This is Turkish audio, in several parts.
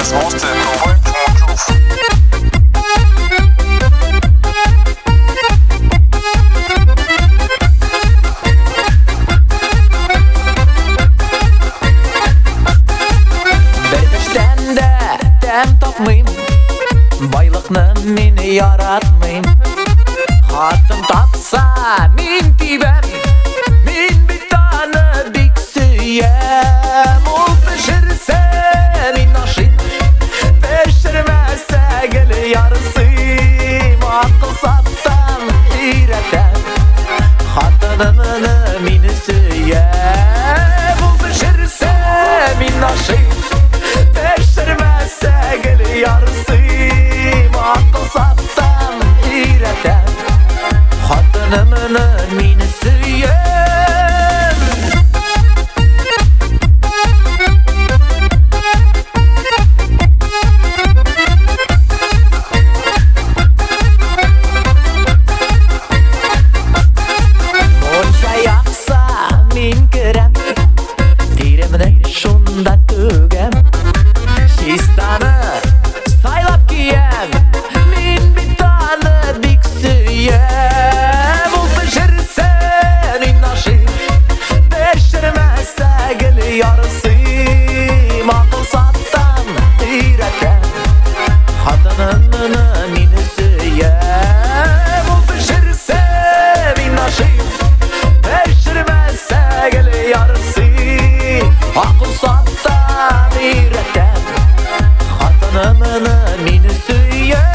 As måste prova ett Dem tapmayım, baylıkны meni yaratmayım. Hatım tapsa min tibem, min bir tane bik süyem. Ol pişirse min naşim, pişirmezse gel yarısıyım. Akıl sattan iretem, hatınımını min süyem. Ol pişirse min naşim, pişirmezse gel yarısıyım. Akıl sattan iretem, hatınımını min süyem. Monca yaksa min kirem, tirimni şunda tügem. Şistanı saylap giyem, min bir tane dik süyem. Ol pişirse min naşim, pişirmezse gel yarısıyım. Akıl sattan iretem, hatınımını min süyem. Ol pişirse min naşim, pişirmezse gel yarısıyım. Akıl sattan iretem, hatınımını min süyem.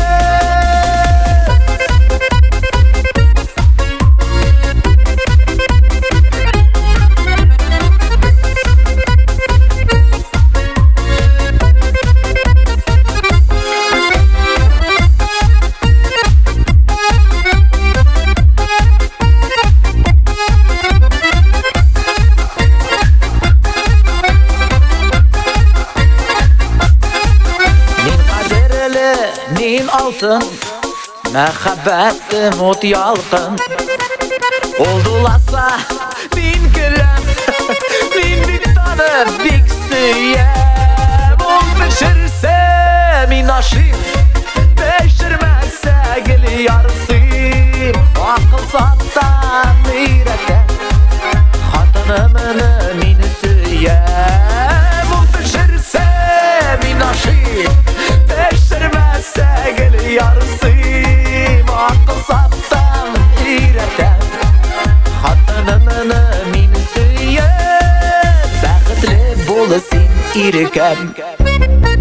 Min altın, mehabbetim ot yalqın. Oldulasa min kirem, min bir tane dik süyem. Ol pişirse min naşim, pişirmezse gel yarısıyım. Akıl sattan iretem, hatınımını min süyem. Ol pişirse min naşim, pişirmezse gel yarısıyım. Akıl sattan iretem, hatınımını min süyem. Bäxtli bolasın irkem.